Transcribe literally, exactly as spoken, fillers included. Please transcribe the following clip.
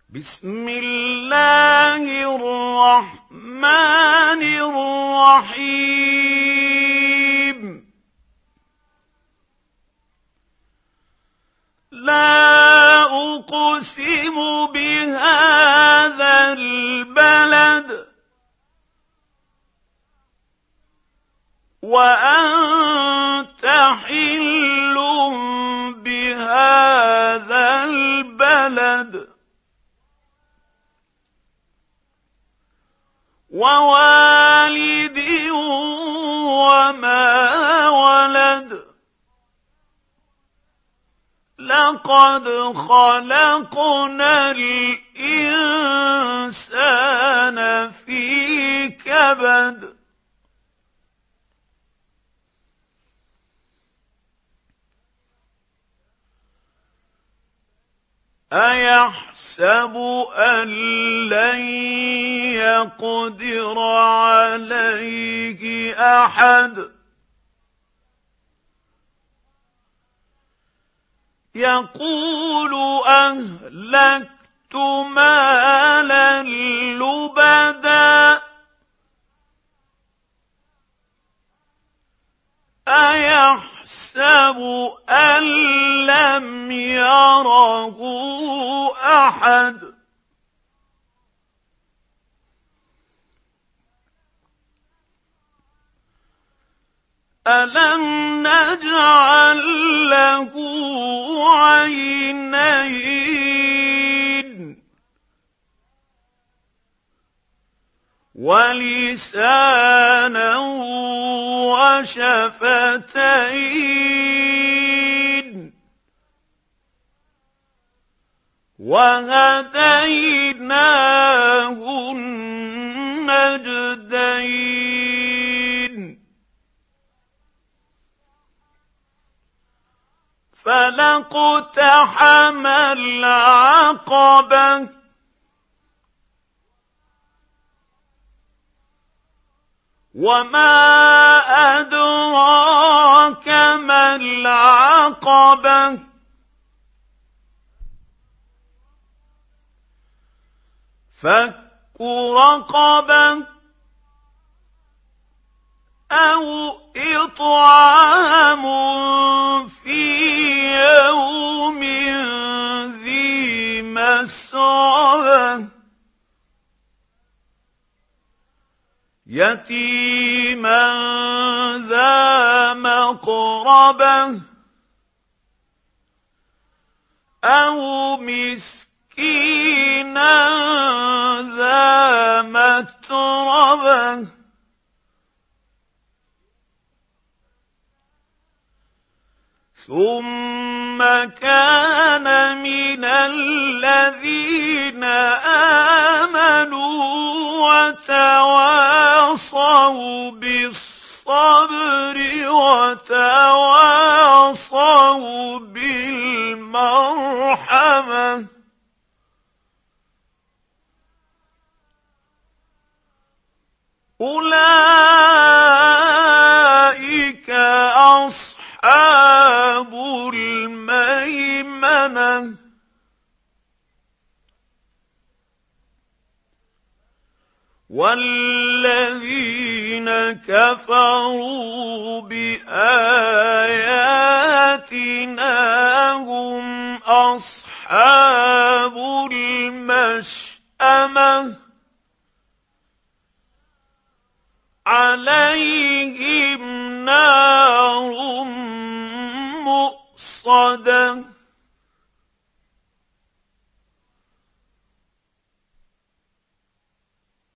بسم الله الرحمن الرحيم. لا أقسم بهذا البلد وأنت حل بهذا البلد ووالد وما ولد. لقد خلقنا الإنسان في كبد. أيحسب أن لن يقدر عليه أحد. يقول أهلكت مالا لبدا. أيحسب أن لم يره أحد. ألم نجعل له عينين ولسانا وشفتين وهديناه النجدين. فلاقتحم العقبة وما أدراك ما العقبة. فك رقبة أو إطعام في يوم ذي مسغبة يتيما ذا مقربة أو مسكينا ذا متربة ثم كان من الذين آمنوا وتواصوا بالصبر وتواصوا بالمرحمة. أولئك أصحاب الميمنة. والذين كفروا بآياتنا هم أصحاب المشأمة عليهم نار مؤصدة.